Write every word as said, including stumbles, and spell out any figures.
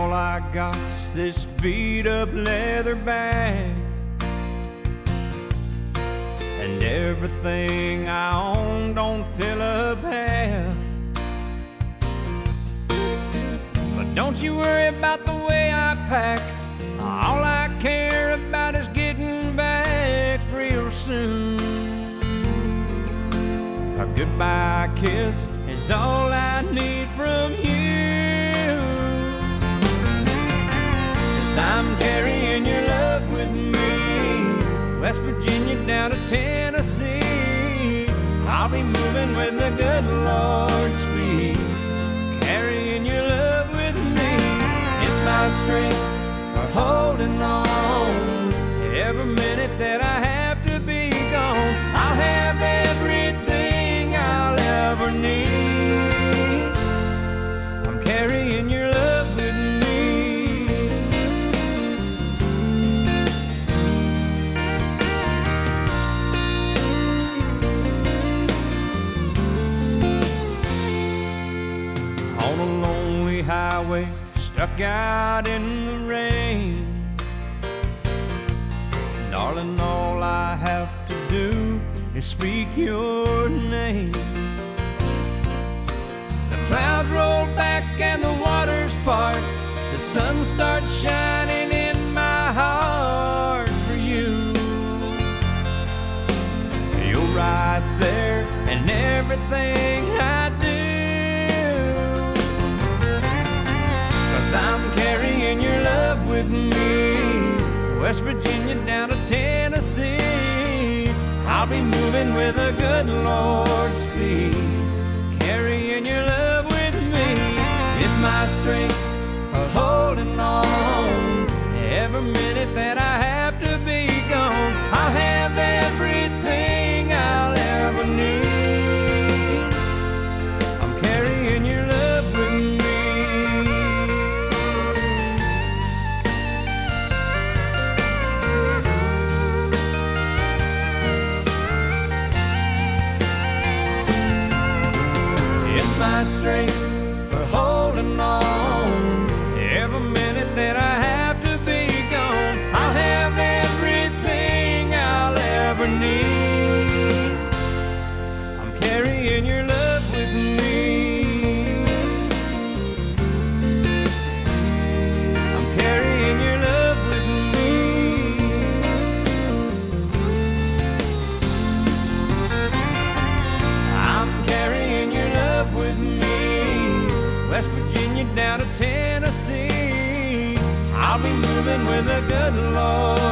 all I got's this beat up leather bag, and everything I own don't fill up half. But don't you worry about the way I pack. All I care about is getting back real soon. A goodbye kiss is all I need from you. 'Cause I'm carrying your love with me, West Virginia down to Tennessee. I'll be moving with the good Lord's speed, carrying your love with me. It's my strength for holding on. Every minute that I have to be gone, I'll have everything I'll ever need. I'm carrying your love with me. On a lonely highway, stuck out in the rain, darling, all I have to do is speak your name. The clouds roll back and the waters part, the sun starts shining in my heart for you. You're right there in everything I do, 'cause I'm carrying your love with me, West Virginia down to Tennessee. I'll be moving with a good Lord's speed, carrying your love with me. It's my strength for holding on. Every minute that I have to be gone, I'll have everything I'll ever need. I'm carrying your love with me. My strength for holding on. Every minute that I have to be gone, I'll have everything I'll ever need. I'm carrying your love with me. I'm carrying your love with me. I'm carrying your love with me, West Virginia down to Tennessee. I'll be moving with a good Lord.